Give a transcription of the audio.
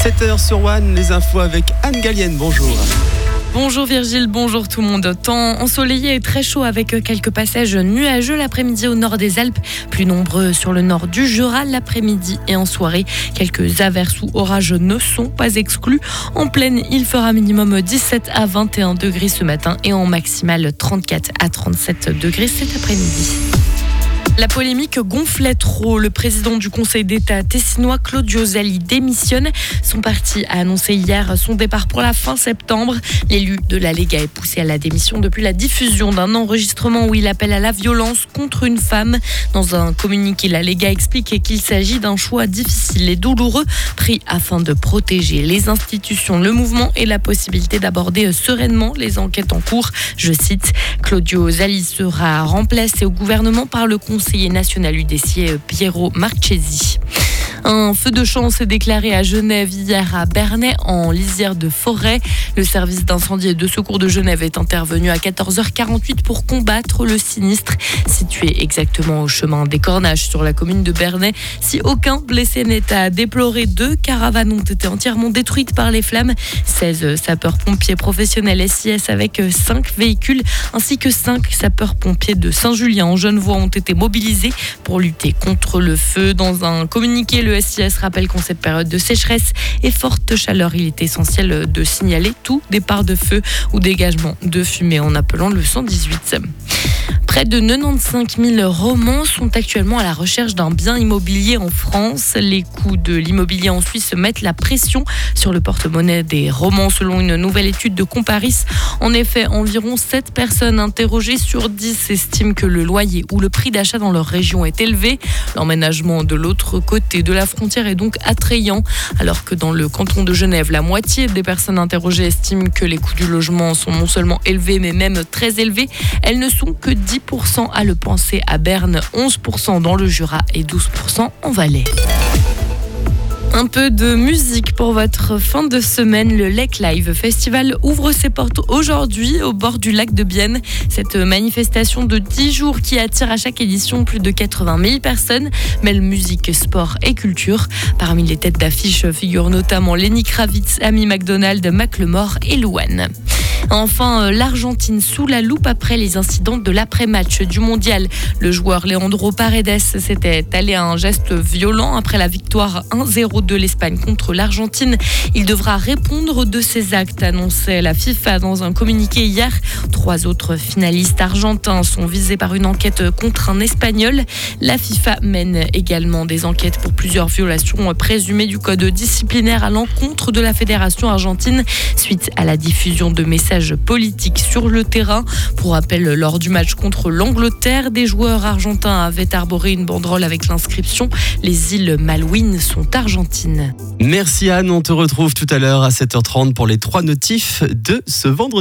7h sur One, les infos avec Anne Gallienne, bonjour. Bonjour Virgile, bonjour tout le monde. Temps ensoleillé et très chaud avec quelques passages nuageux l'après-midi au nord des Alpes. Plus nombreux sur le nord du Jura l'après-midi et en soirée. Quelques averses ou orages ne sont pas exclus. En plaine, il fera minimum 17 à 21 degrés ce matin et en maximal 34 à 37 degrés cet après-midi. La polémique gonflait trop. Le président du Conseil d'État tessinois, Claudio Zali, démissionne. Son parti a annoncé hier son départ pour la fin septembre. L'élu de la Lega est poussé à la démission depuis la diffusion d'un enregistrement où il appelle à la violence contre une femme. Dans un communiqué, la Lega explique qu'il s'agit d'un choix difficile et douloureux pris afin de protéger les institutions, le mouvement et la possibilité d'aborder sereinement les enquêtes en cours. Je cite, Claudio Zali sera remplacé au gouvernement par le conseiller national UDC Piero Marchesi. Un feu de champ s'est déclaré à Genève hier à Bernay en lisière de forêt. Le service d'incendie et de secours de Genève est intervenu à 14h48 pour combattre le sinistre. Situé exactement au chemin des Cornaches sur la commune de Bernay. Si aucun blessé n'est à déplorer, 2 caravanes ont été entièrement détruites par les flammes. 16 sapeurs-pompiers professionnels SIS avec 5 véhicules ainsi que 5 sapeurs-pompiers de Saint-Julien en Genevois ont été mobilisés pour lutter contre le feu. Dans un communiqué, le SIS rappelle qu'en cette période de sécheresse et forte chaleur, il est essentiel de signaler tout départ de feu ou dégagement de fumée en appelant le 118. Près de 95 000 romans sont actuellement à la recherche d'un bien immobilier en France. Les coûts de l'immobilier en Suisse mettent la pression sur le porte-monnaie des romans selon une nouvelle étude de Comparis. En effet, environ 7 personnes interrogées sur 10 estiment que le loyer ou le prix d'achat dans leur région est élevé. L'emménagement de l'autre côté de la frontière est donc attrayant. Alors que dans le canton de Genève, la moitié des personnes interrogées estiment que les coûts du logement sont non seulement élevés mais même très élevés. Elles ne sont que 10% à le penser à Berne, 11% dans le Jura et 12% en Valais. Un peu de musique pour votre fin de semaine. Le Lake Live Festival ouvre ses portes aujourd'hui au bord du lac de Bienne. Cette manifestation de 10 jours qui attire à chaque édition plus de 80 000 personnes mêle musique, sport et culture. Parmi les têtes d'affiche figurent notamment Lenny Kravitz, Amy McDonald, Macklemore et Louane. Enfin, l'Argentine sous la loupe après les incidents de l'après-match du mondial. Le joueur Leandro Paredes s'était allé à un geste violent après la victoire 1-0 de l'Espagne contre l'Argentine. Il devra répondre de ses actes, annonçait la FIFA dans un communiqué hier. 3 autres finalistes argentins sont visés par une enquête contre un Espagnol. La FIFA mène également des enquêtes pour plusieurs violations présumées du code disciplinaire à l'encontre de la Fédération argentine suite à la diffusion de messages politiques sur le terrain. Pour rappel, lors du match contre l'Angleterre, des joueurs argentins avaient arboré une banderole avec l'inscription « Les îles Malouines sont argentines ». Merci Anne, on te retrouve tout à l'heure à 7h30 pour les 3 notifs de ce vendredi.